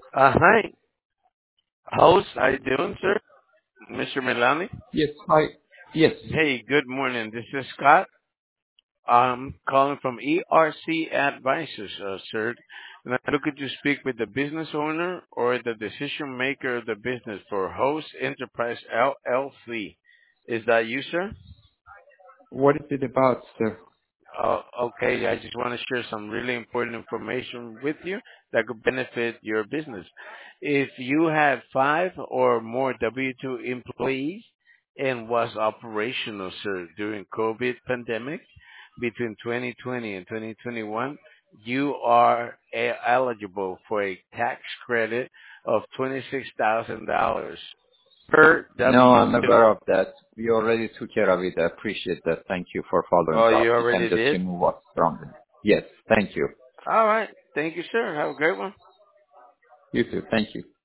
Hi, host. How you doing, sir? Mr. Milani? Yes. Hi. Yes. Hey, good morning. This is Scott. I'm calling from ERC Advisors, sir. And I'm looking to speak with the business owner or the decision maker of the business for Host Enterprise LLC. Is that you, sir? What is it about, sir? Okay, I just want to share some really important information with you that could benefit your business. If you had five or more W-2 employees and was operational, sir, during COVID pandemic between 2020 and 2021, you are eligible for a tax credit of $26,000 per No, I'm W-2. aware of that. We already took care of it. I appreciate that. Thank you for following Oh, you up. You can already just did? remove us from it. Yes. Thank you. All right. Thank you, sir. Have a great one. You too. Thank you.